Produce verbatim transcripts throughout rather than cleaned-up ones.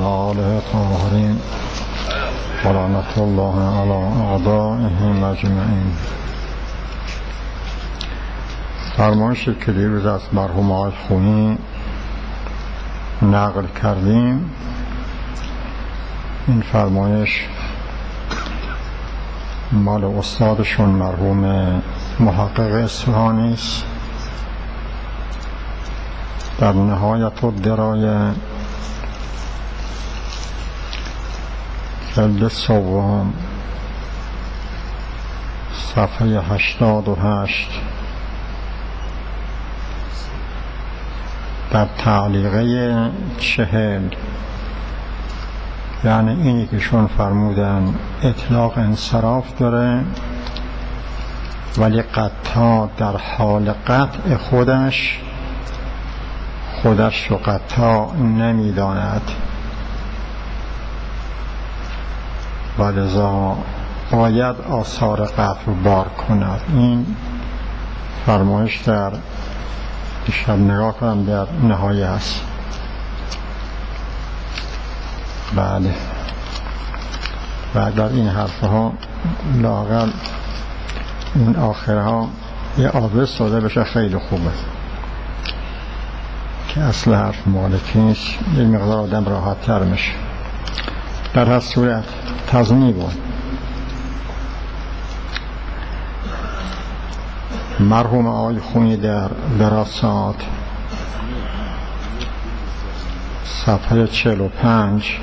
آله طاهرین و لعنت الله علی اعدائهم اجمعین. فرمایشی که دیروز از مرحوم آقای خونی نقل کردیم، این فرمایش مال استادشون مرحوم محقق اصفهانی است. در نهایت الدرایه جلد سوم صفحه هشتاد و هشت در تعلیقه چهل، یعنی اینی که شون فرمودن اطلاق انصراف داره ولی قطع در حال قطع خودش خودش رو قطع نمیداند و لذا باید آثار قطع رو بار کند. این فرمایش در دیشب نگاه کنم در نهایه است. بله، و در این حرف ها لااقل این آخرها یه آدرس داده بشه خیلی خوبه که اصل حرف مالکیش یه مقدار آدم راحت تر میشه. در هر صورت تضمینون مرحوم آقای خونی در دراسات صفحه چهل و پنج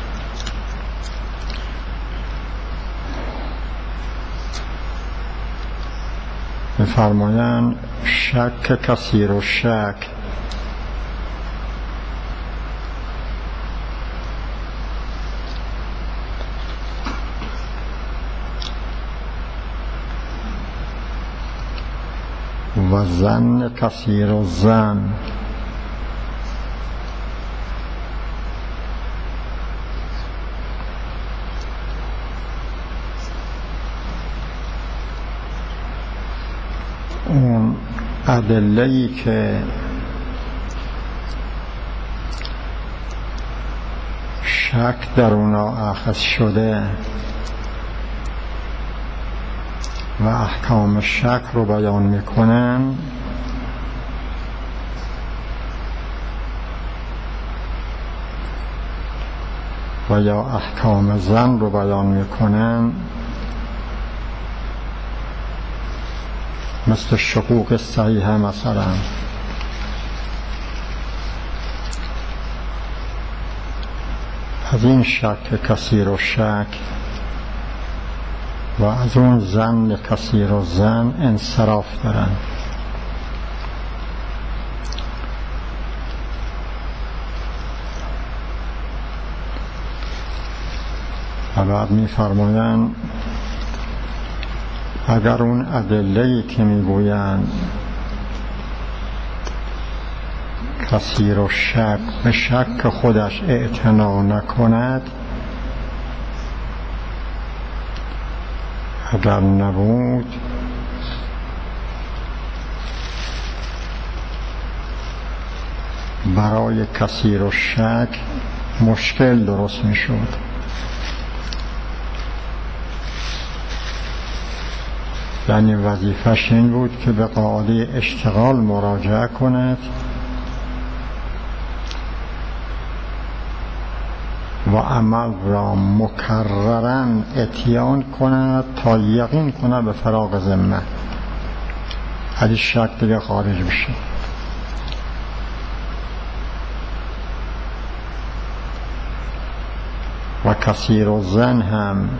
می‌فرمایند شک کثیر و شک و ظن کثیر و ظن اون ادله‌ای که شک در اونا اخذ شده و احکام شک رو بیان میکنن و یا احکام ظن رو بیان میکنن، مثل شقوق صحیحه مثلا، از این شک کثیر و شک و از اون ظن کثیر و ظن انصراف دارن. و بعد می فرمایند اگر اون ادله‌ای که می گویند کثیر و شک به شک خودش اعتنا نکند، اگر نبود برای کثیر و شک مشکل درست می شد. یعنی وظیفش این بود که به قاعده اشتغال مراجعه کند و عمل را مکرراً اتیان کند تا یقین کند به فراغ ذمه، از شک دیگه خارج بشه. و کثیر الظن هم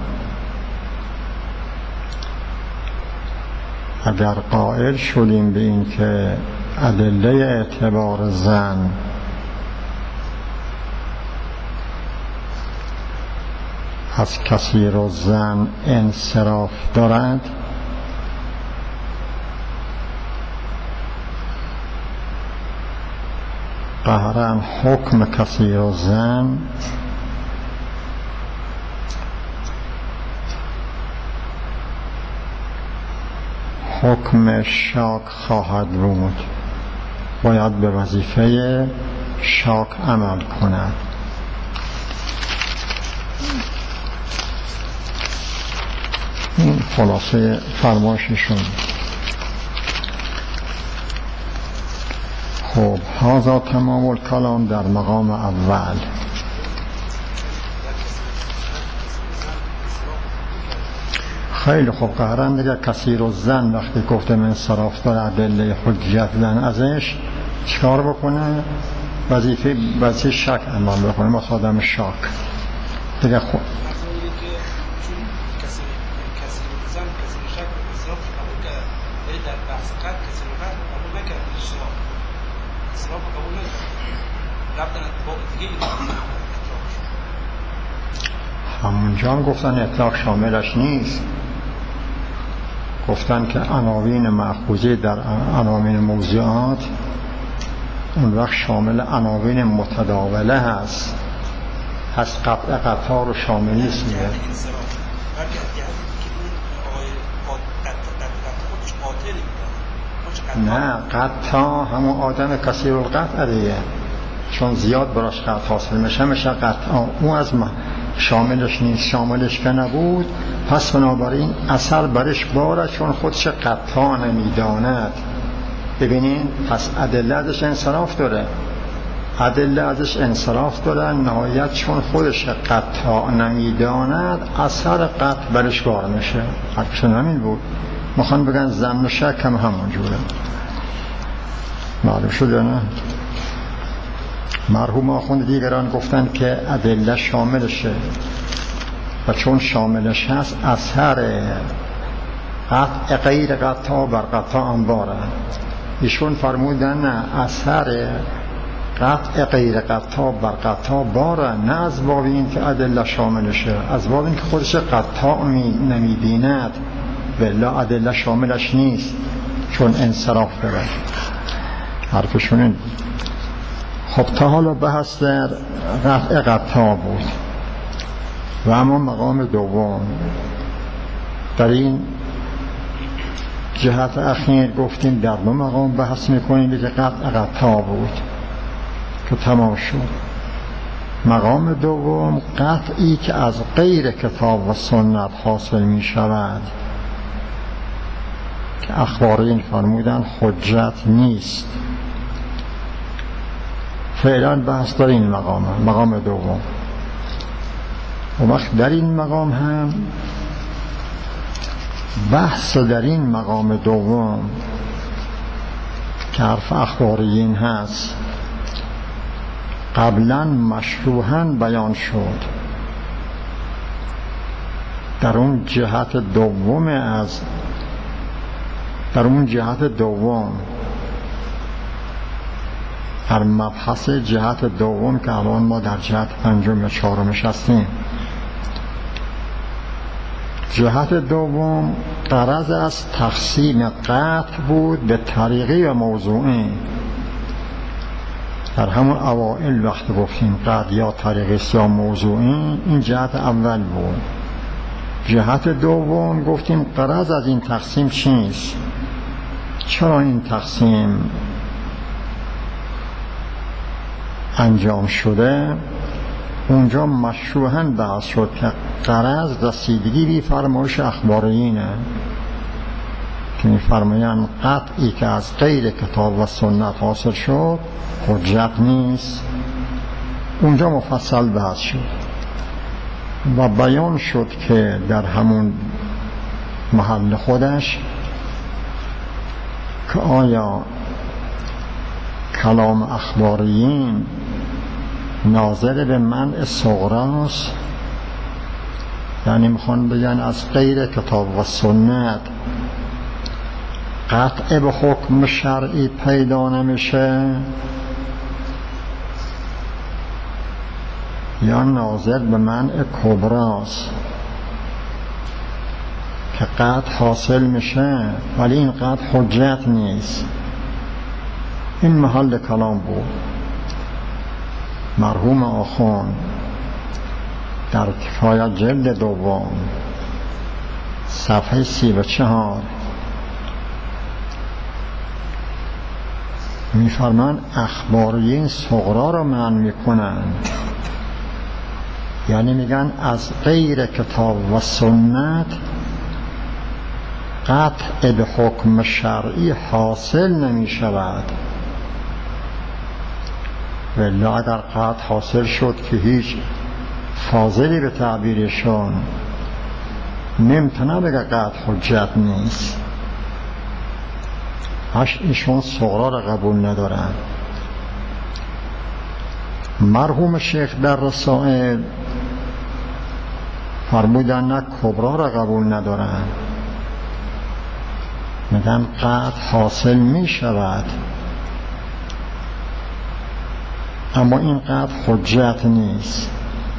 اگر قائل شدیم به این که ادله اعتبار ظن از کثیر الظن انصراف دارد، قهرن حکم کثیر الظن حکم شاک خواهد بود، باید به وظیفه شاک عمل کند. خلاصه فرمایششون. خب هذا تمام الکلام در مقام اول. خیلی خوب. قهرن دیگه کثیر الظن وقتی گفتم انصراف داره ادله حجت زن ازش چکار بکنه؟ وظیفه وظیفه شک عمل بکنه، ما آدم شک دیگه. خب همونجا هم گفتن اطلاق شاملش نیست، گفتن که عناوین مأخوذه در عناوین موضوعات اون وقت شامل عناوین متداوله هست، پس قطع قطع رو شامل نیست. میگه نه، قطع همون آدم کثیر القطع دیگه، چون زیاد براش قطع حاصل میشه میشه قطع. اون از ما شاملش نیست، شاملش که نبود پس بنابراین اثر برش باره چون خودش قطع نمیداند. ببینین پس ادله ازش انصراف داره، ادله ازش انصراف داره نهایت چون خودش قطع نمیداند اثر قطع برش بار میشه. حقشون همین بود. میخوان بگن ظن و شک هم همون جوره. معلوم شده نه؟ مرحوم آخوند دیگران گفتن که ادله شاملشه و چون شاملش هست اثر قطع غیر قطع بر قطع انباره. ایشون فرمودن نه، اثر قطع غیر قطع بر قطع باره، نه از باب این که ادله شاملشه، از باب این که خودش قطع نمیبیند بلا ادله شاملش نیست چون انصراف داره. حرفشون این. خب تا حالا بحث در قطع قطع بود و اما مقام دوم در این جهت اخیر گفتیم در دو مقام بحث میکنیم که قطع قطع بود که تمام شد. مقام دوم قطعی که از غیر کتاب و سنت حاصل می شود که اخبارین فرمودن حجت نیست. فعلا بحث در این مقام مقام دوم. و وقت در این مقام هم بحث در این مقام دوم که حرف اخباریین هست قبلا مشروحاً بیان شد. در اون جهت دوم از در اون جهت دوم در مبحث جهت دوم که الان ما در جهت پنجم یا چهارمش هستیم. جهت دوم غرض از تقسیم قطع بود به طریقی و موضوعی. در همون اوائل وقت گفتیم قطع یا طریقی یا موضوعی، این جهت اول بود. جهت دوم گفتیم غرض از این تقسیم چیست، چرا این تقسیم انجام شده. اونجا مشروحاً بحث شد که غرض رسیدگی بی فرمایش اخباریینه که می‌فرمایند قطعی که از غیر کتاب و سنت حاصل شد حجت نیست. اونجا مفصل بحث شد و بیان شد که در همون محل خودش که آیا کلام اخباریین ناظر به منع صغراست، یعنی میخوان بگن از غیر کتاب و سنت قطع به حکم شرعی پیدا نمیشه، یا ناظر به منع کبراست که قطع حاصل میشه ولی این قطع حجت نیست. این محل کلام بود. مرحوم آخوند در کفایت جلد دوم صفحه سی و چهار میفرمان اخباریین صغرا را منع میکنن، یعنی میگن از غیر کتاب و سنت قطع به حکم شرعی حاصل نمی شود. ولی اگر قطع حاصل شد که هیچ فاضلی به تعبیرشون نمیتونه بگه قطع حجت نیست، هشت ایشون صغرا را قبول ندارن. مرحوم شیخ در رسائل فرمودن نه کبرا را قبول ندارن، میگن قطع حاصل می شود اما این قطع حجت نیست.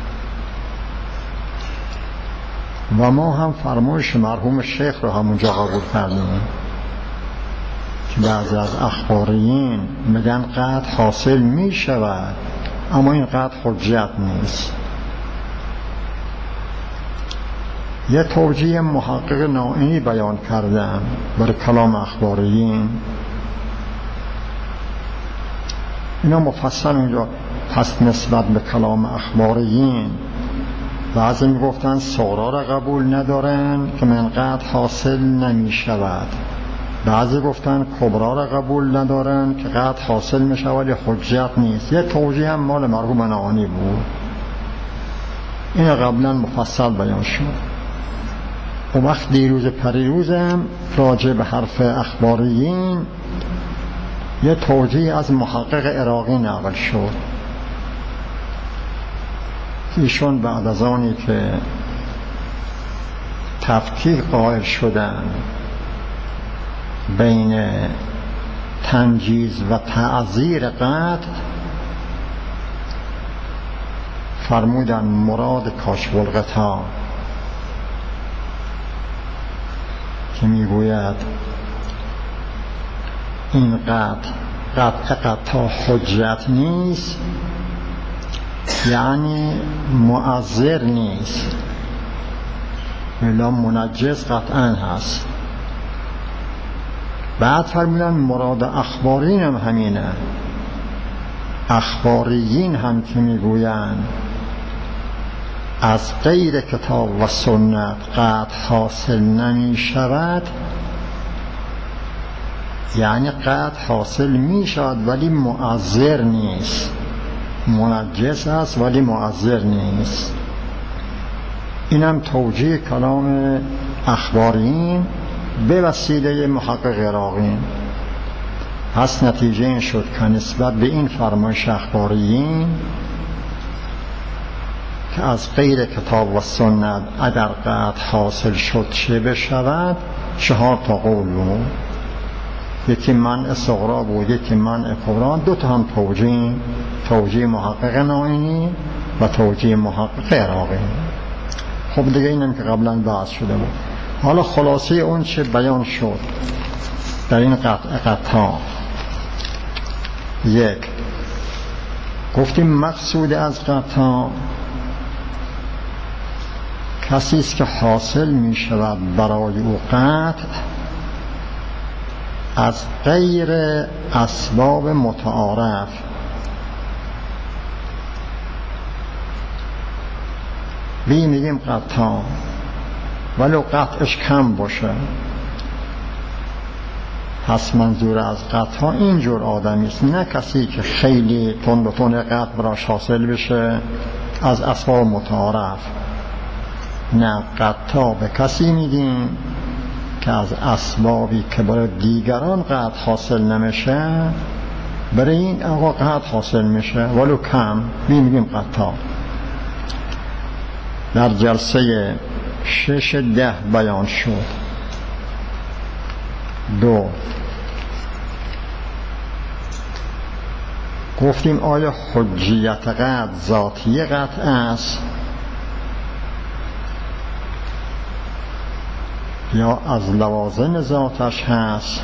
و ما هم فرمایش مرحوم شیخ رو همونجا قبول کردیم که بعضی از اخباریین میگن قطع حاصل می شود اما این قطع حجت نیست. یه توجیه محقق نائینی بیان کردم برای کلام اخباریین، اینا مفصل اونجا پس نسبت به کلام اخباریین بعضی میگفتن صغرا را قبول ندارن که من قطع حاصل نمی شود، بعضی گفتن کبرا را قبول ندارن که قطع حاصل می شود ولی حجت نیست. یه توجیه هم مال مرحوم نائینی بود، این قبلا مفصل بیان شد. و وقت دیروز پریروزم راجع به حرف اخباریین یه توجیه از محقق عراقی نقل شد. ایشون بعد از آنی که تفکیک قائل شدن بین تنجیز و تعزیر قطع، فرمودن مراد کاشف الغطا که میگوید این قطع قطع قطع حجت نیست، یعنی معذر نیست، ولی منجز قطعا هست. بعد فرمودن مراد اخبارین هم همینه، اخباریین هم که میگویند از غیر کتاب و سنت قطع حاصل نمی شود، یعنی قطع حاصل می شود ولی معذر نیست، منجس است ولی معذر نیست. اینم توجیه کلام اخبارین به وسیله محقق عراقی. پس نتیجه این شد که نسبت به این فرمایش اخباریین که از غیر کتاب و سنت اگر قطع حاصل شد چه بشود، چهار تا قول بود، یکی منع صغرا بود، یکی منع کبرا، دو تا هم توجیه، توجیه محقق نائینی و توجیه محقق عراقی. خب دیگه اینم که قبلا بحث شده بود. حالا خلاصه اون چه بیان شد در این قطع قطع، یک گفتیم مقصود از قطع کسی است که حاصل می شود برای او قطع از غیر اسباب متعارف، بی میگیم قطع ولو قطعش کم باشه. پس منظور از قطع اینجور آدمی است، نه کسی که خیلی تند و تند قطع براش حاصل بشه از اسباب متعارف، نه قطع به کسی میگیم که از اسبابی که برای دیگران قطع حاصل نمیشه برای این آقا قطع حاصل میشه ولو کم، میگیم قطع. در جلسه شش ده بیان شد. دو گفتیم آیا حجیت قطع ذاتی قطع است یا از لوازم ذاتش هست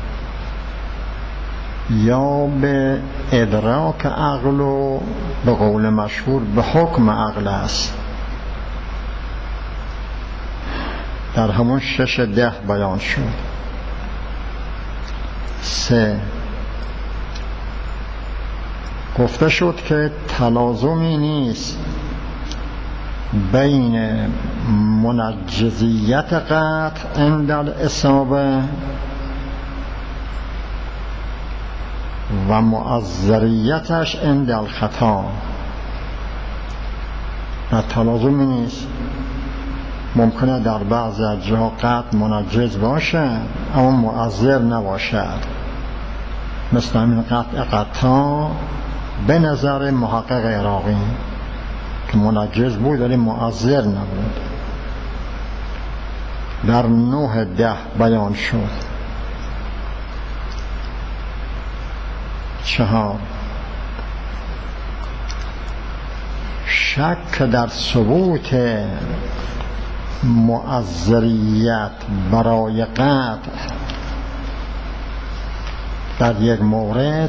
یا به ادراک عقل و به قول مشهور به حکم عقل است. در همون شش ده بیان شد. سه گفته شد که تلازمی نیست بین منجزیت قطع عند الاصابه و معذریتش عند الخطا. و تلازمی نیست، ممکنه در بعض از جاها قطع منجز باشه اما معذر نباشد، مثل همین قطع قطع به نظر محقق عراقی که منجز بود ولی معذر نبود. در نه ده بیان شد. چهار، شک در ثبوت معذریت برای قطع در یک مورد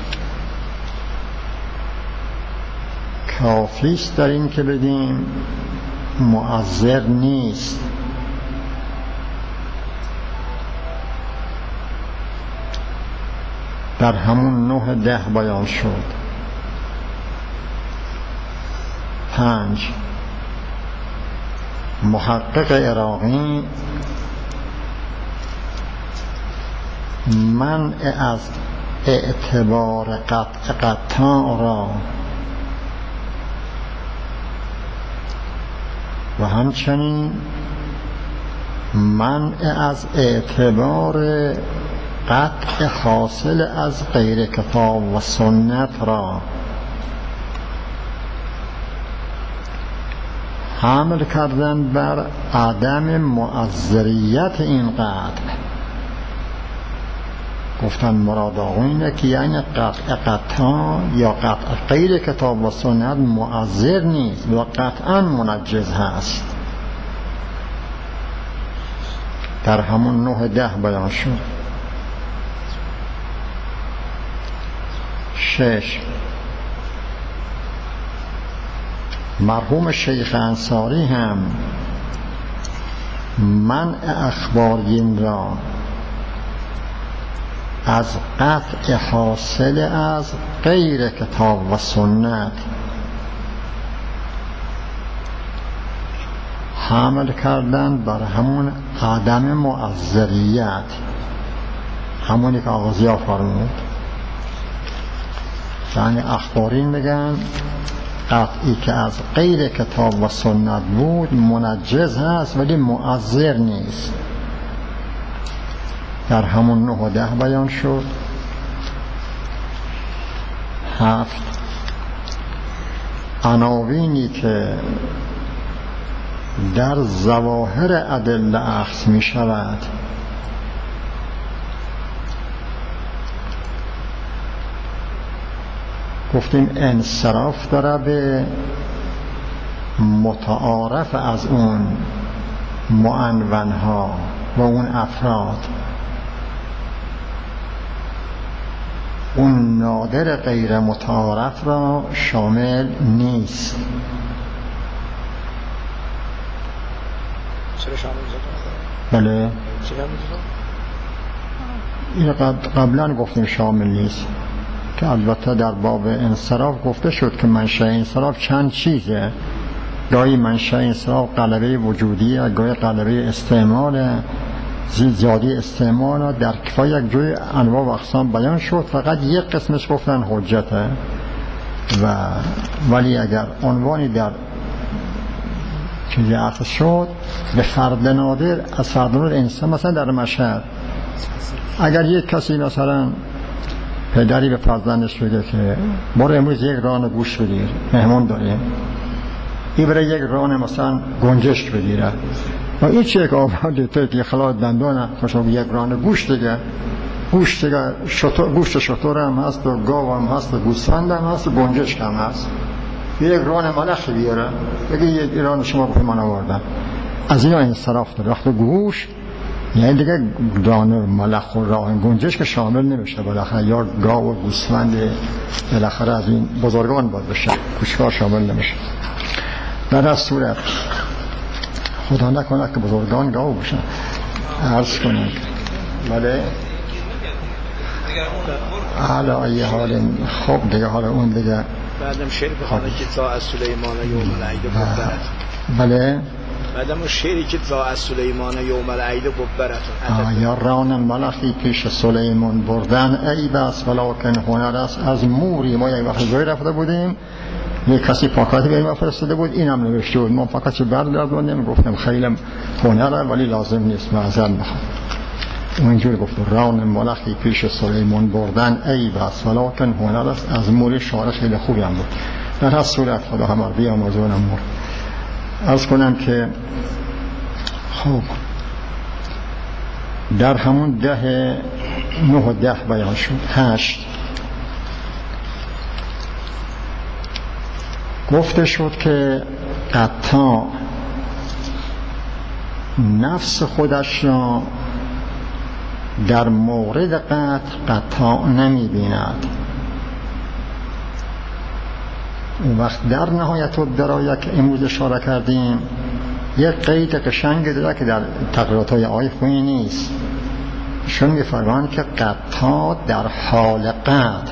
کافی است در این که بدیم معذر نیست. در همون نه ده بیان شد. پنج، محقق عراقی منع از اعتبار قطع قطع را و همچنین منع از اعتبار قطع حاصل از غیر کتاب و سنت را حمل کردن بر عدم معذریت این قطع. گفتن مراد آقا اینه که یعنی قطع قطع یا قطع غیر کتاب و سنت معذر نیست و قطعا منجز هست. در همون نه ده بیان شد. شش، مرحوم شیخ انصاری هم منع اخبارین را از قطع حاصل از غیر کتاب و سنت حمل کردن بر همون عدم معذریت، همونی که آغازی ها فرمود. یعنی اخبارین میگن قطعی که از غیر کتاب و سنت بود منجز هست ولی معذر نیست. در همون نه و ده بیان شد. هفت، عناوینی که در ظواهر ادله اخذ می شود گفتیم انصراف داره به متعارف از اون معنونها و اون افراد، اون نادر غیر متعارف را شامل نیست. چرا شامل زدن؟ بله چرا این قبلا گفتیم شامل نیست، که البته در باب انصراف گفته شد که منشأ انصراف چند چیزه. گاهی منشأ انصراف غلبه وجودیه، گاهی غلبه استعماله، زیادی استعمال. در کفایه یک جوی انواع و اقسام بیان شد، فقط یک قسمش گفتن حجته. و ولی اگر عنوانی در چیزی عرض شد به فرد نادر، از فرد نادر انسان، مثلا در مشهد اگر یک کسی مثلا پدری به فرزندش بگه که برو امروز یک ران گوش بگیر، مهمان داریم، این برای یک ران مثلا گنجشک بگیره و این چه یک آباد توی که خلاص دندانه خوشم یک ران گوش دیگه، گوشت دیگه شطور، گوشت شطور هم هست و گاو هم هست و گوسفند هم هست و گنجشک هم هست، یک ران ملخ بیاره بگه یک ران شما به من آوردن. از اینا انصراف داره. وقت گوش یعنی دیگه دانه ملخ و راه گنجش که شامل نمیشه، بالاخره یا گاو و گوسفند بالاخره از این بزرگان باید بشه، کوچکار شامل نمیشه. در از صورت خدا نکنه که بزرگان گاو بشن، عرض کنن بله حالا ای حال خب دیگه، حالا اون دیگه بعدم شعر بخونه که تا از سلیمان یوم العید بود. بله بعدم اون شعری که را از سلیمان یوم العید گبرتون یا ران ملخی پیش سلیمان بردن عیب است ولکن هنر است از موری. ما یک وقت جایی رفته بودیم یک کسی پاکاتی به این فرستاده بود اینم نوشته بود، ما فقط چه برداشتیم گفتم خیلی هنره ولی لازم نیست معذرت میخوام. اونجور گفت ران ملخی پیش سلیمان بردن عیب است ولکن هنر است از موری. شعر خیلی خوبی هم بود. در هر صورت خدا همار بیامرزون امور. عرض کنم که خب در همون ده نه و ده بیان شد. هشت گفته شد که قطاع نفس خودش را در مورد قتل قطاع نمی بیند. اون وقت در نهایت الدرایا که امروز اشاره کردیم یک قید قشنگ داره که در تقریرات های آی خویی نیست. شون می‌فرمایند که قطاع در حال قتل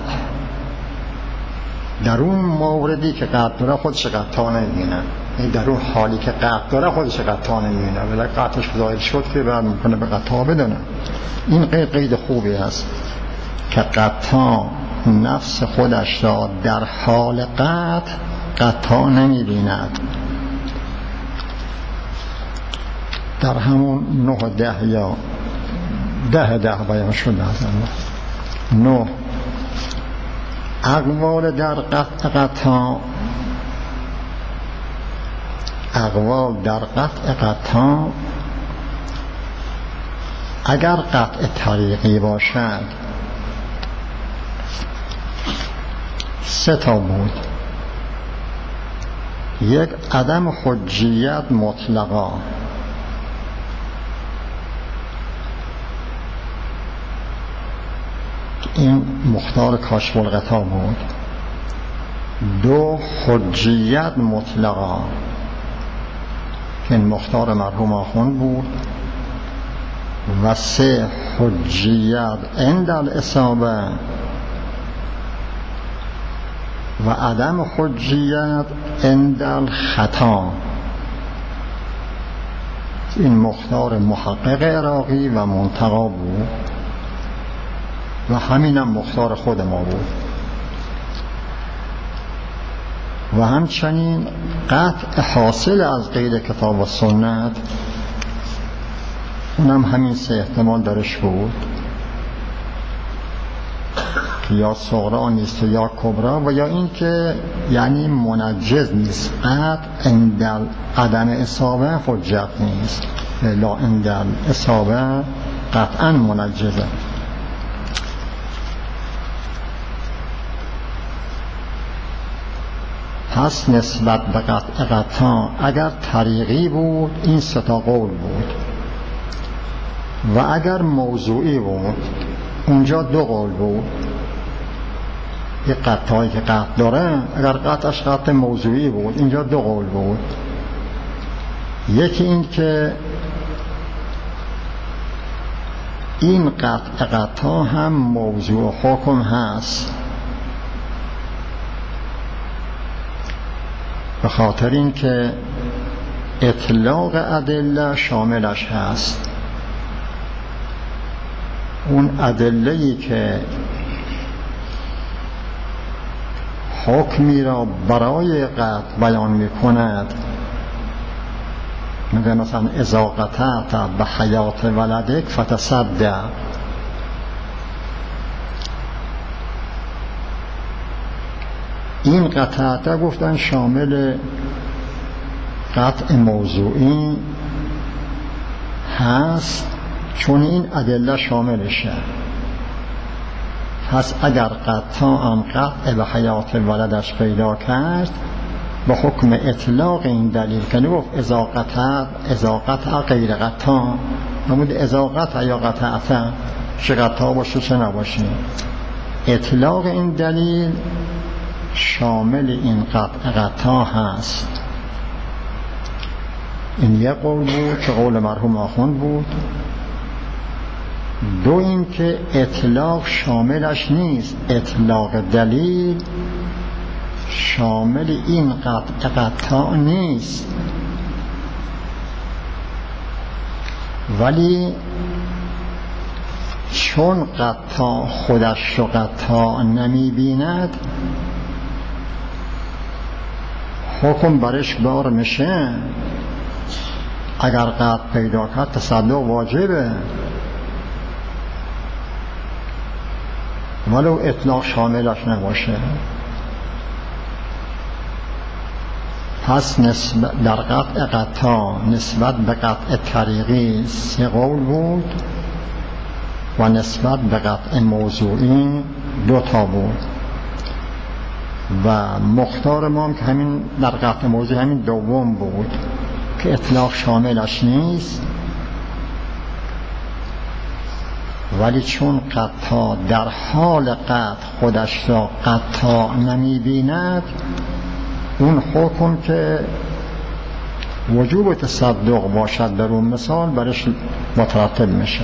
در اون موردی که قتل داره خودش قطاع نمی‌بینه، در اون حالی که قتل داره خودش قطاع نمی‌بینه ولی قتلش ظاهر شد که بعد می‌کنه به قطاع بدونه. این قید قید خوبی است که قطاع نفس خودش را در حال قتل قطاع نمی‌بیند. در همون نه و ده یا ده ده بیان شده از الله. نه اقوال در قطع قطاع اقوال در قطع قطاع اگر قطع طریقی باشد سه تا بود. یک عدم حجیت مطلقا، این مختار کاشف الغطا بود. دو حجیت مطلقا که این مختار مرحوم آخوند بود. و سه حجیت عند الاصابه و عدم حجیت عند الخطا. این مختار محقق عراقی و منتقا بود و همینم مختار خود ما بود. و همچنین قطع حاصل از غیر کتاب و سنت اونم همین سه احتمال درش بود که یا صغرا نیست یا کبرا و یا این که یعنی منجز نیست. قطع عند عدم اصابه حجت نیست، لا عند اصابه قطعا منجزه. پس نسبت به قطع قطاع اگر طریقی بود این سه تا قول بود و اگر موضوعی بود اونجا دو قول بود. یک قطعی که قطع داره اگر قطعش قطع موضوعی بود اینجا دو قول بود. یکی این که این قطع قطع هم موضوع حکم هست به خاطر این که اطلاق ادله شاملش هست. اون ادله‌ای که حکمی را برای قطع بیان می کند میگه مثلا اذا قطعت به حیات ولدک فتصدق، این قطعه گفتن شامل قطع موضوعی هست چون این ادله شاملشه. پس اگر قطع هم قطع به حیات ولدش پیدا کرد با حکم اطلاق این دلیل که نگفت اذا قطع اذا قطع غیر قطع، نمود اذا قطع یا قطعتا چه قطع باشه چه نباشه. اطلاق این دلیل شامل این قطع قطع هست. این یک قول بود که قول مرحوم آخوند بود. دو این که اطلاق شاملش نیست، اطلاق دلیل شامل این قطع قطع نیست ولی چون قطاع خودش رو قطاع نمی بیند حکم برش بار میشه. اگر قطع پیدا کرد تصدق واجبه، ولو اطلاق شاملش نباشه. پس نسبت در قطع قطاع نسبت به قطع طریقی سه قول بود و نسبت به قطع موضوعی دو تا بود و مختار ما هم که همین در قطع موضوعی همین دوم بود که اطلاق شاملش نیست، ولی چون قطاع در حال قطع خودش را قطاع نمی بیند اون حکم که وجوب تصدق باشد در اون مثال برش مترتب میشه.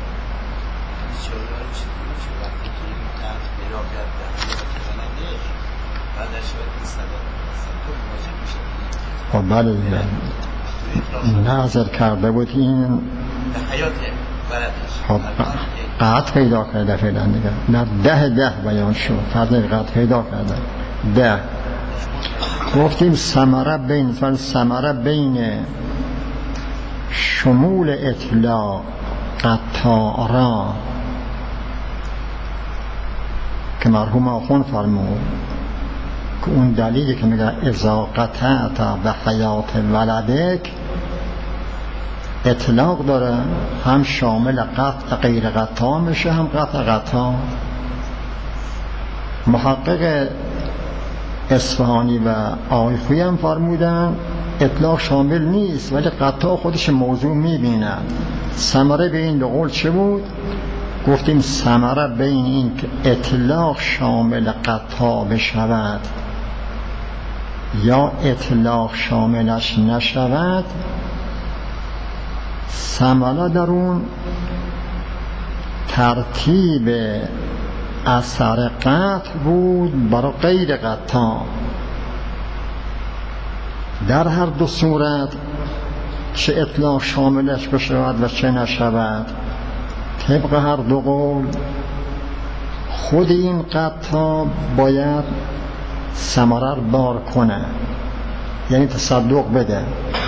خب بله نظر کرده بود این خب قطع پیدا کرده فعلا دیگه در ده ده بیان شد. فرض قطع پیدا کرده ده گفتیم ثمره بین فل ثمره بین شمول اطلاق قطاع را که مرحوم آخوند فرمود که اون دلیلی که میگه اذا قطعت به حیات ولدک اطلاق داره، هم شامل قطع غیر قطاع میشه هم قطع قطاع. محقق اصفهانی و آقای خویی هم فرمودن اطلاق شامل نیست ولی قطاع خودش موضوع میبیند. ثمره به این دو قول چه بود؟ گفتیم ثمره بین این که اطلاق شامل قطاع بشود یا اطلاق شاملش نشود، ثمره در اون ترتیب اثر قطع بود برای غیر قطاع. در هر دو صورت چه اطلاق شاملش بشود و چه نشود طبق هر دو قول خود این قطاع باید ثمره رو بار کنه، یعنی تصدق بده،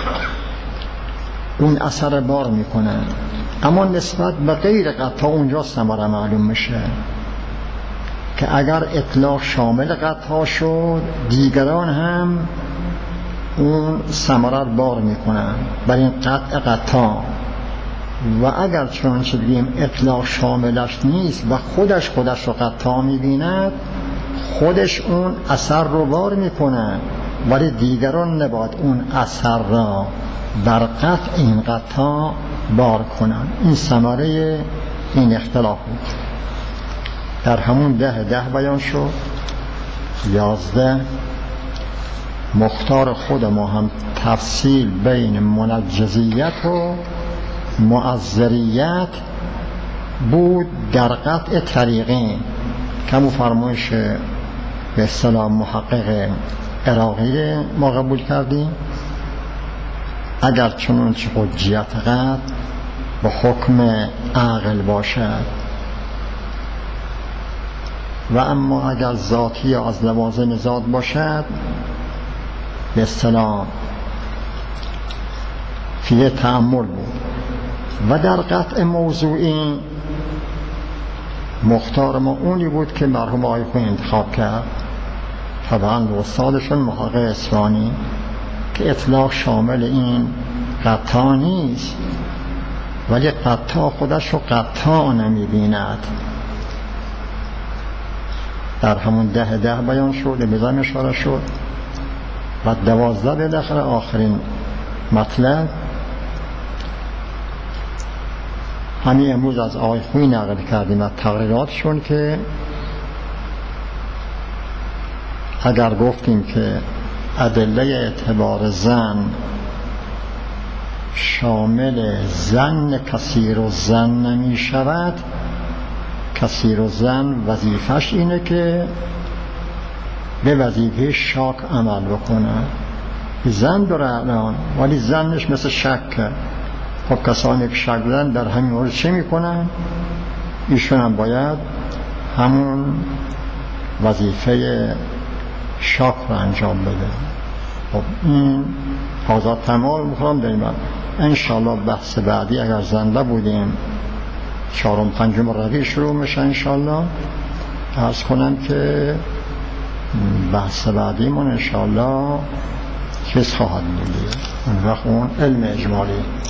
اون اثر بار میکنه. اما نسبت به غیر قطاع اونجا ثمره معلوم میشه که اگر اطلاق شامل قطاع شد دیگران هم اون ثمره رو بار میکنن بر این قطع قطاع، و اگر چون چه بگیم اطلاق شاملش نیست و خودش خودش رو قطاع میبیند خودش اون اثر رو بار میکنن ولی دیگران نباید اون اثر را بر قطع این قطاع بار کنن. این ثمره این اختلاف بود. در همون ده ده بیان شد. یازده مختار خود ما هم تفصیل بین منجزیت و معذریت بود در قطع طریقین که همون فرمایش به اصطلاح محقق عراقی ما قبول کردیم. اگر چنانچه حجیت قطع به حکم عقل باشد و اما اگر ذاتی از لوازم ذات باشد به اصطلاح فیه تأمل بود. و در قطع موضوعی مختار ما اونی بود که مرحوم آقای خویی انتخاب کرد، طبعا استادشون محقق اصفهانی، که اطلاق شامل این قطاع نیست ولی قطاع خودش رو قطاع نمی بیند. در همون ده ده بیان شد، بزن اشاره شد. و دوازده بالاخره آخرین مطلب همین امروز از آقای خویی نقل کردیم از تقریراتشون که اگر گفتیم که ادله اعتبار زن شامل زن کثیر و زن نمی شود، کثیر و زن وظیفش اینه که به وظیفه شاک عمل بکنه. زن داره الان ولی زنش مثل شک، خب کسانی که شک دارن در همین مورد چه میکنن؟ ایشون هم باید همون وظیفه شاک رو انجام بده. خب این آزاد تمام میخوام داریم. انشاءالله بحث بعدی اگر زنده بودیم چهارم پنجم ربیع شروع میشه انشاءالله. عرض کنم که بحث بعدی من انشاءالله چیز خواهد بودی اون وقت اون علم اجمالی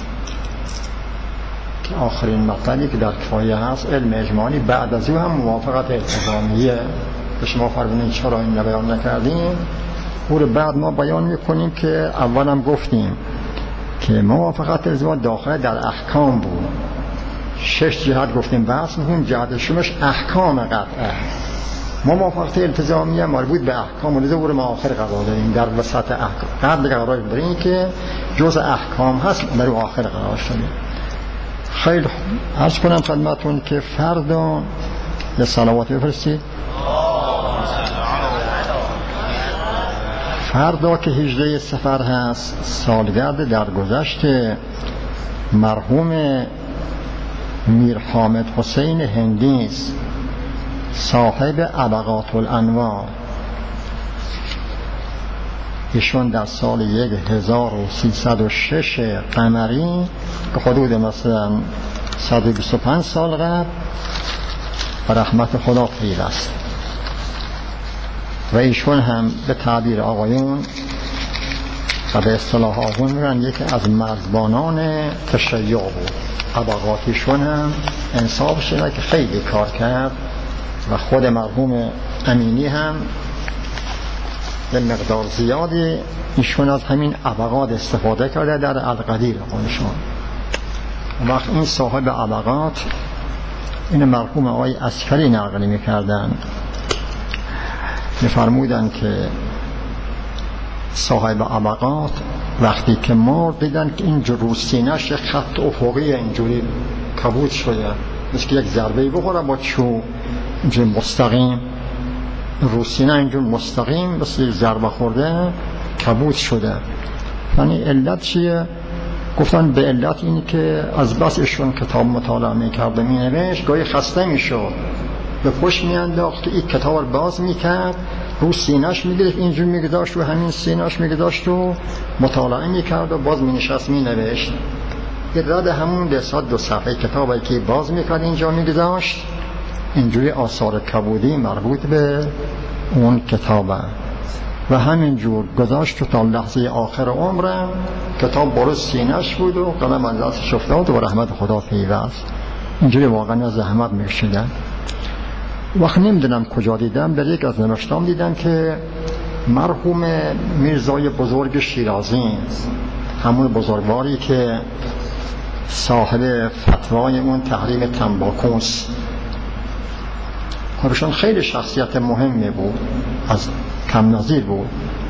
که آخرین مطلبی که در کفایه هست علم اجمالی. بعد از او هم موافقت التزامیه که شما فرمودین چرا این بیان نکردیم، او رو بعد ما بیان میکنیم که اول هم گفتیم که موافقت التزامی داخل در احکام بود. شش جهت گفتیم بحث میکنیم، جهت شمش احکام قطعه. موافقت التزامیه مربوط به احکام و لذا او رو ما آخر قرار داریم. در وسط احکام قبل قرار داریم که جز احکام هست در آخر قرار شدیم. خیلی عرض کنم خدمتون که فردا یه صلوات بفرستید. فردا که هجده سفر هست سالگرد درگذشت مرحوم میر حامد حسین هندی است، صاحب ابقات الانوار. ایشون در سال یک هزار و سیصد و شش قمری که حدود مثلا صد و بیست و پنج سال قبل و رحمت خدا پیوست. و ایشون هم به تعبیر آقایون و به اصطلاح آقایون میگن یکی از مرزبانان تشیع بود. ابقات ایشون هم انصاف شده که خیلی کار کرد و خود مرحوم امینی هم به مقدار زیادی ایشون از همین ابقات استفاده کرده در القدیر خودشون. وقت این صاحب ابقات این مرحوم آقای عسکری نقل میکردن، میفرمودن که صاحب ابقات وقتی که مرد دیدن که این رو سینه‌اش یک خط افقی اینجوری کبود شده، مثل که یک ضربه بخوره با چوب اینجوری مستقیم رو سینه اینجوری مستقیم مثل ضربه خورده کبود شده. یعنی علت چیه؟ گفتن به علت اینی که از بس ایشون کتاب مطالعه میکرد و مینوشت گاهی خسته میشد، به پشت میانداخت که این کتاب رو باز میکرد رو سینه‌اش میگرفت اینجور میگذاشت و همین سینه‌اش میگذاشت و مطالعه میکرد و باز مینشست مینوشت. یه رد همون دستات دو صفحه کتابی که باز میکرد اینجا میگذاشت، اینجوری آثار کبودی مربوط به اون کتابه و همینجور گذاشت تا لحظه آخر عمرم کتاب برو سینه‌اش بود و قلم از دستش افتاد و رحمت خدا پیوست. اینجوری واقعا زحمت میکشیدن. وقت نمیدونم کجا دیدم، در یک از نوشتام دیدم که مرحوم میرزای بزرگ شیرازی، همون بزرگواری که صاحب فتوای اون تحریم تنباکوست، خودشون خیلی شخصیت مهمی بود، از کم نظیر بود.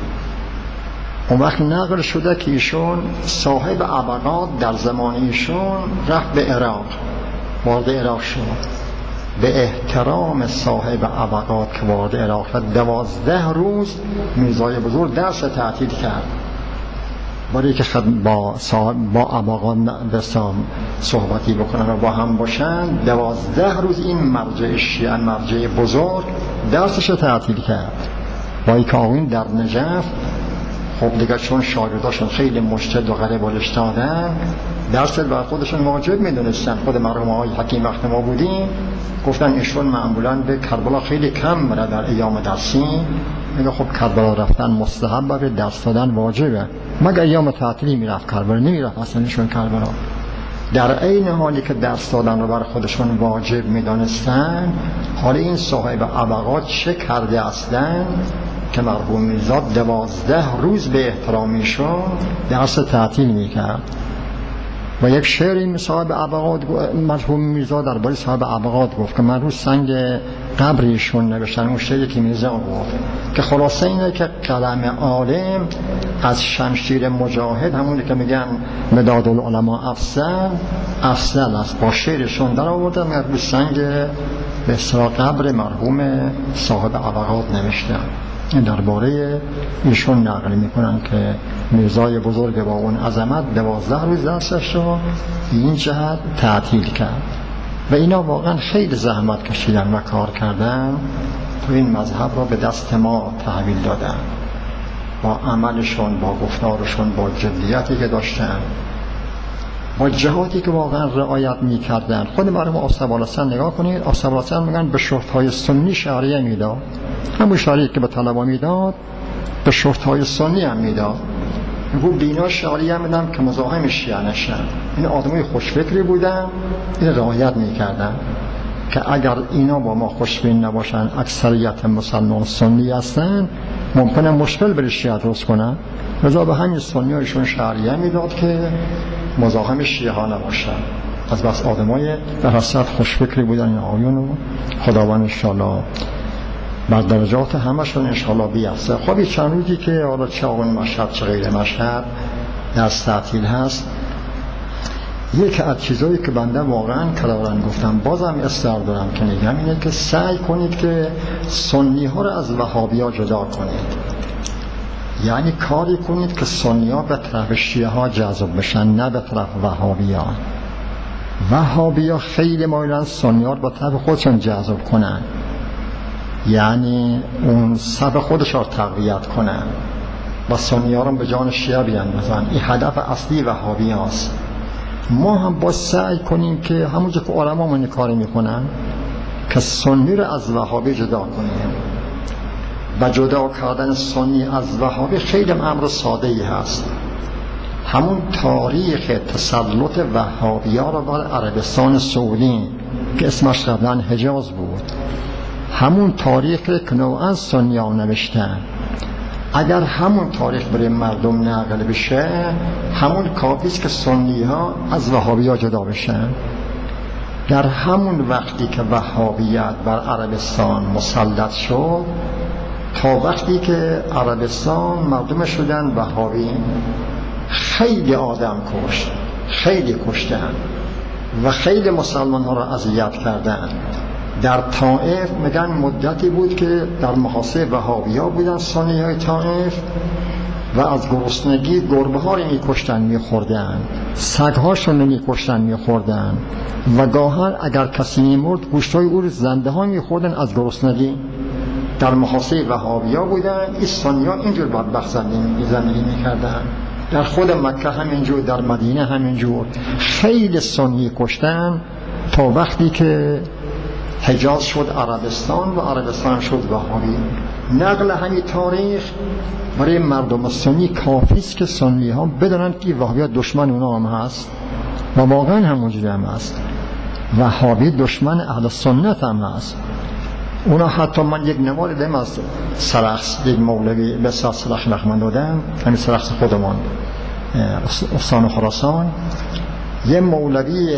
اون وقت نقل شده که ایشون صاحب ابقات در زمان ایشون رفت به عراق، وارد عراق شد. به احترام صاحب ابقات که وارد عراق شد دوازده روز میرزای بزرگ درس تعطیل کرد برای که خد با صاحب با ابقات دستام صحبتی بکنن و با هم باشن. دوازده روز این مرجع شیعه مرجع بزرگ درسش تعطیل کرد. با اینکه آقایون در نجف خب دیگه چون شاگرداشون خیلی مجتهد و غریب و رشتادن درس بر خودشون واجب میدونستن. خود مرحوم آقای حکیم وقت ما بودیم گفتن ایشون معمولا به کربلا خیلی کم میره در ایام درسی، میگه خب کربلا رفتن مستحب به درس دادن واجبه، مگر ایام تعطیلی میرفت کربلا، نمیرفت اصلا ایشون کربلا. در عین حالی که درس دادن رو بر خودشون واجب میدونستن، حالا این صاحب ابقات چه کرده اصلا که مرحوم میرزا دوازده روز به احترامیشون درس تعطیل میکرد. و یک شعری صاحب ابقات مرحوم میرزا درباره صاحب ابقات گفت که من رو سنگ قبریشون نوشتن، اون شعری که میرزا گفت که خلاصه اینه که قلم عالم از شمشیر مجاهد، همونی که میگن مداد العلماء افضل افضل است، با شعرشون در آوردن رو سنگ به اصطلاح قبر مرحوم صاحب ابقات نوشتن. درباره ایشون نقل میکنن که میرزای بزرگ با اون عظمت دوازده روز دستش رو این جهت تعطیل کرد و اینا واقعا خیلی زحمت کشیدن و کار کردن تو این مذهب رو به دست ما تحویل دادن، با عملشون، با گفتارشون، با جدیتی که داشتن، با جهاتی که واقعا رعایت میکردن. خود مرحوم آصف‌الحسن نگاه کنید، آصف‌الحسن میگن به شرطهای سنی شهریه میداد، همون شهریه که به طلبا میداد به شرطهای سنی هم میداد. میگو بینا شهریه میدم که مزاحم شیعه نشن. این آدمای خوشفکری بودن، این رعایت میکردن که اگر اینا با ما خوشبین نباشن، اکثریت مسلمان سنی هستن، ممکنه مشکل بر شیعه درست کنن. لذا به همین سنیایشون شهریه میداد که مزاحم شیعه ها نباشن. از بس آدمای در حسرت خوشفکری بودن این آقایون و خداوند انشاءالله بر درجات همشون انشاءالله بیفزه. خب این چند روزی که حالا چه اون مشهد چه غیر مشهد در تعطیل هست، یک از چیزایی که بنده واقعا کلارن گفتم بازم اصرار دارم که نگم اینه که سعی کنید که سنی ها رو از وهابی ها جدا کنید. یعنی کاری کنید که سنی ها به طرف شیعه ها جذب بشن، نه به طرف وهابی ها. وهابی ها خیلی مایلن سنی ها رو به طرف خودشون جذب کنن، یعنی اون صف خودش رو تقویت کنن و سنی ها رو به جان شیعه بیاندازن. این هدف اصلی وهابی هاست. ما هم با سعی کنیم که همونجا که علما من کاری میکنن که سنی رو از وهابی جدا کنیم و جدا کردن سنی از وهابی خیلی امر ساده ای هست. همون تاریخ تسلط وهابی ها رو بر عربستان سعودی که اسمش قبلا حجاز بود، همون تاریخ که نوعا سنی ها نوشتن، اگر همون تاریخ برای مردم نقل بشه، همون کافیست که سنی ها از وهابی ها جدا بشن. در همون وقتی که وهابیت بر عربستان مسلط شد تا وقتی که عربستان مردم شدن وهابی، خیلی آدم کشت، خیلی کشتن و خیلی مسلمان ها را اذیت کردن. در طائف میگن مدتی بود که در محاصره وهابی ها بودن سنی های طائف و از گرسنگی گربه ها رو میکشتن میخوردن، سگ هاشون رو میکشتن میخوردن و گاهن اگر کسی میمرد گوشت های او رو زنده ها میخوردن از گرسنگی. در محاصره وهابی ها بودن. این سنی ها اینجور بدبخت زندگی میکردن. در خود مکه همینجور، در مدینه همینجور. خیلی سنی کشتن تا وقتی که حجاز شد عربستان و عربستان شد وهابی. نقل همین تاریخ برای مردم سنی کافی است که سنی ها بدونن که وهابی دشمن اونا هم هست و واقعا همونجوری هم هست. وهابی دشمن اهل سنت هم هست. اونا حتی من یک نماد دیم از سرخس، یک مولوی به سرخس لخمن دادم، همین سرخس خودمان استان خراسان، یه مولوی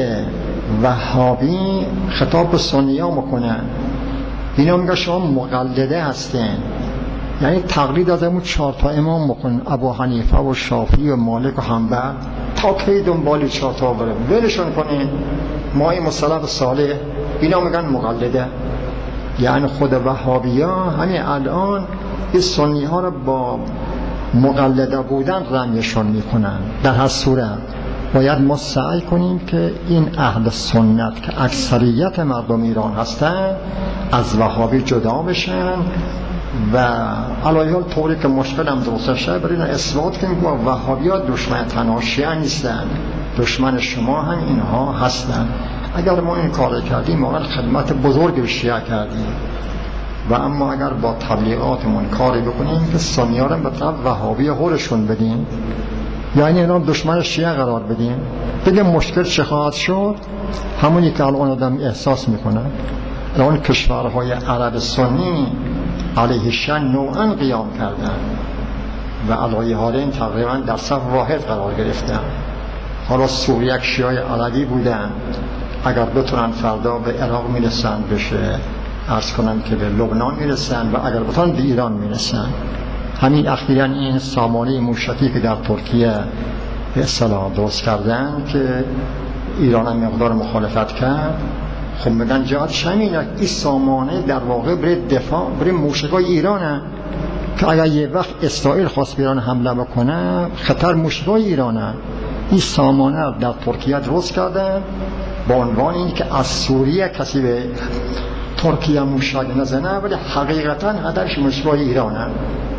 وهابی خطاب به سنی ها میکنن، اینا میگه شما مقلده هستین، یعنی تقلید از همون چهار تا امام میکنن، ابو حنیفه و شافعی و مالک و حنبل، تا کی دنبالی چهار تا بره ولشون کنین، ما این مسلف صالح. اینا میگن مقلده. یعنی خود وهابی ها همین الان این سنی ها رو با مقلده بودن رمیشون میکنن. در هر صورت باید ما سعی کنیم که این اهل سنت که اکثریت مردم ایران هستن از وهابی جدا بشن و علاوه بر طوری که مشکل هم درست شه برای اینا اثبات کنیم که وهابی ها دشمن تنها شیعه نیستن، دشمن شما هم اینها هستن. اگر ما این کار کردیم واقعا خدمت بزرگی به شیعه کردیم و اما اگر با تبلیغاتمون کاری بکنیم که سنی ها رو به طرف وهابی هورشون بدیم، یعنی اینا دشمن شیعه قرار بدیم، دیگه مشکل چه خواهد شد؟ همونی که الان آدم احساس میکنه. الان کشورهای عرب سنی علیه شیعه نوعا قیام کردن و علیه هارین تقریبا در صف واحد قرار گرفتن. حالا سوریه شیعه عربی بودن، اگر بتونن فردا به عراق میرسن بشه، عرض کنم که به لبنان میرسن و اگر بتونن به ایران میرسن. همین اخیراً این سامانه موشکی که در ترکیه به اصطلاح درست کردن که ایران هم مقدار مخالفت کرد، خب میگن جهت شمینه این سامانه در واقع برای دفاع برای موشکای ایرانه، که اگر یه وقت اسرائیل خواست به ایران حمله بکنه خطر موشک‌های ایرانه. این سامانه در ترکیه درست کردن با عنوان این که از سوریه کسی به ترکیه موشک نزنه، ولی حقیقتا هدفش موشک‌های ایرانه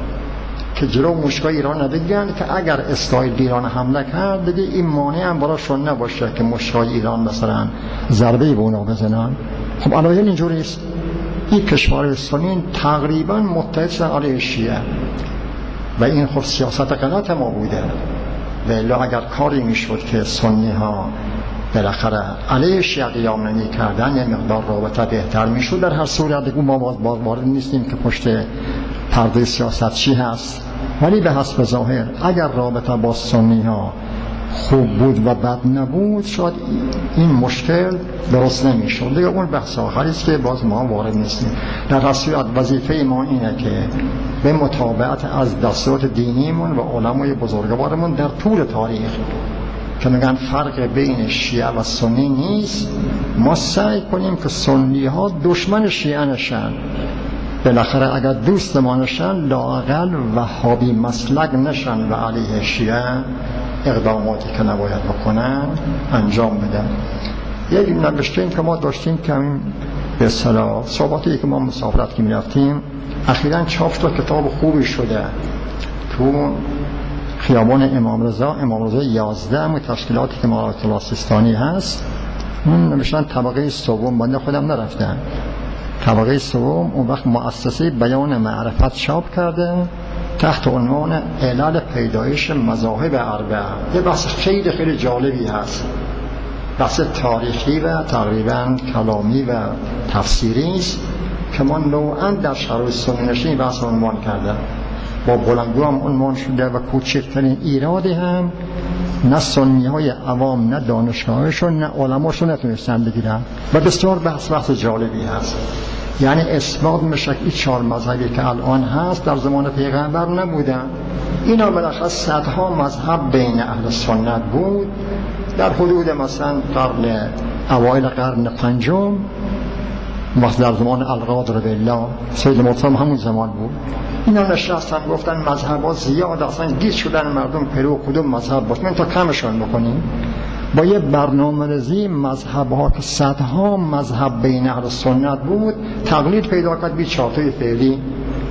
که جلو موشک‌های ایران نبگیرن که اگر اسرائیل به ایران حمله کرد دیگه این مانع هم براشون نباشه که موشک‌های ایران مثلا ضربه به اونا بزنن. خب الان اینجوری است. این کشور سنی تقریبا متحد شدن علیه شیعه و این خب سیاست غلط ما بوده. ولی اگر کاری میشد که سنی ها بالاخره علیه شیعه قیام نمی کردن یه مقدار رابطه بهتر میشد. در هر صورت دیگه ما باز وارد نیستیم که پشت پرده سیاست چی هست، ولی به حسب ظاهر اگر رابطه با سنی ها خوب بود و بد نبود شاید این مشکل درست نمیشد. دیگه اون بحث آخری است که باز ما وارد نیستیم. در هر صورت وظیفه ما اینه که به مطابقت از دستورات دینیمون و علمای بزرگوارمون در طول تاریخ که میگن فرق بین شیعه و سنی نیست، ما سعی کنیم که سنی ها دشمن شیعه نشن، بالاخره اگر دوست ما نشن لااقل وهابی مسلک نشن و علیه شیعه اقداماتی که نباید بکنن انجام بدن. یک نوشته این که ما داشتیم که همین به اصطلاح صحباتی که ما مسافرت که میرفتیم اخیراً چاپ شد، کتاب خوبی شده تو خیابان امام رضا امام رضا یازده و تشکیلاتی که مراتب الله سیستانی هست. اون نوشتن طبقه سوم، بنده خودم نرفتم. طبقه سوم اون وقت مؤسسه بیان معرفت چاپ کرده تحت عنوان علل پیدایش مذاهب اربعه. یه بحث خیلی خیلی جالبی هست، بحث تاریخی و تقریبا کلامی و تفسیری است که ما نوعا در شرایط سنی نشین بحث عنوان کرده. با بلندگو هم عنوان شده و کوچکترین ایرادی هم نه سنی های عوام نه دانشگاهشون نه علماشون نتونستن بگیرن و بسیار بحث بحث جالبی هست. یعنی اثبات میشه این چهار مذهبی که الان هست در زمان پیغمبر نبودن. اینا بالاخره صدها مذهب بین اهل سنت بود. در حدود مثلا قرن اوایل قرن پنجم وقت در زمان القادر بالله سید مرتضی همون زمان بود، اینا نشستن گفتن مذهب ها زیاد اصلا گیج شدن مردم پرو کدوم مذهب باشه، من تا کمشون بکنیم. با یه برنامه ریزی مذهب ها که صدها مذهب بین اهل سنت بود تقلید پیدا کرد بی چارتای فعلی.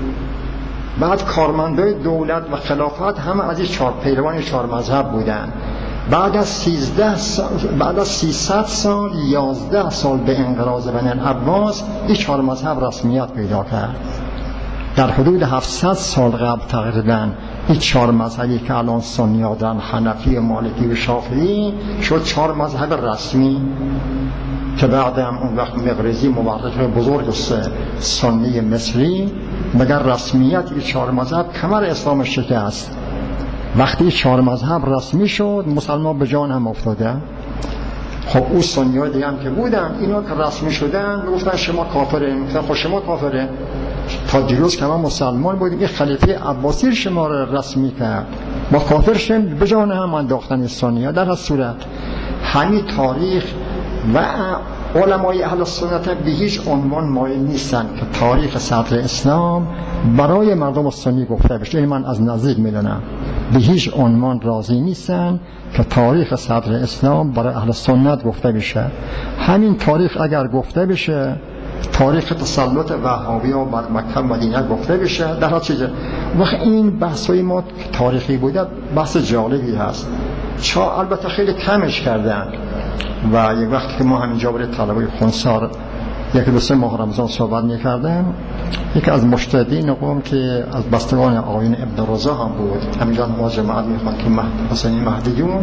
بعد کارمندای دولت و خلافت همه از این چهار پیروان چهار مذهب بودن. بعد از سیزده سال، بعد از سیصد سال یازده سال به انقراض بنی العباس این چهار مذهب رسمیت پیدا کرد. در حدود هفتصد سال قبل تقریبا این چهار مذهبی که الان سنی ها دارن، حنفی، مالکی و شافعی، شد چهار مذهب رسمی که بعد هم اون وقت مقرزی مورخ بزرگ سنی مصری مگر رسمیت این چهار مذهب کمر اسلام شکست. وقتی چهار مذهب رسمی شد مسلمان به جان هم افتاده. خب اون سنی ها دیگه هم که بودن اینا که رسمی شدن گفتن شما کافره، گفتن خب شما کافره، تا دیروز که ما مسلمان بودیم این خلیفه عباسی شما رو رسمی کرد، ما کافر شدیم، به جان هم انداختن سنی ها. در هر صورت همین تاریخ و علمای اهل سنت به هیچ عنوان مایل نیستن که تاریخ صدر اسلام برای مردم سنی گفته بشه. این من از نزدیک میدونم، به هیچ عنوان راضی نیستن که تاریخ صدر اسلام برای اهل سنت گفته بشه. همین تاریخ اگر گفته بشه، تاریخ تسلط وهابی ها بر مکه مدینه گفته بشه، در هر چیز وقت این بحثای ما تاریخی بوده بحث جالبی هست. چا البته خیلی کمش کردن و یک وقتی که ما همینجا برای طلبه خونسار یکی دو سه ماه رمضان صحبت می‌کردم، یکی از مجتهدین قوم که از بستگان آیین ابن رضا هم بود، همینجا نماز جماعت می‌خواند که مهدی حسینی مهدیون،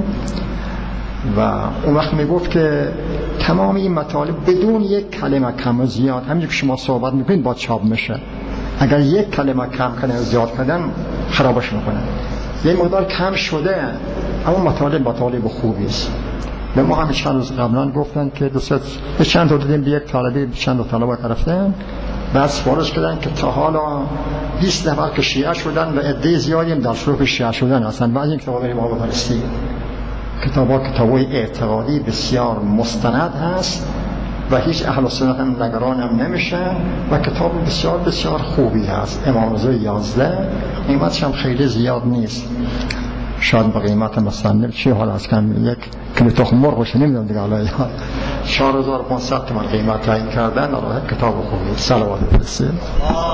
و اون وقت میگفت که تمام این مطالب بدون یک کلمه کم و زیاد، همینجور که شما صحبت میکنید با چاپ میشه، اگر یک کلمه کم کنه زیاد کردن خرابش میکنه. یه مقدار کم شده اما مطالب مطالب خوبی است. به ما همین چند روز قبلا گفتن که دوست به چند تا دیدیم به یک طالبی چند تا طلبه گرفتن، بعد سوالش کردن که تا حالا بیست نفر که شیعه شدن و عده زیادی هم در شروع شیعه شدن هستن، بعد این کتابا بریم آقا فرستی. کتابا کتابای اعتقادی بسیار مستند هست و هیچ اهل سنت هم نگران هم نمیشن و کتاب بسیار بسیار خوبی هست. امام رضا یازده، قیمتش هم خیلی زیاد نیست، شاید به قیمت مثلا چی حال از کم یک کیلو تخم مرغش نمیدونم دیگه حالا چهار هزار و پانصد تومان قیمت تعیین کردن. کتاب خوبی، صلوات بفرستید.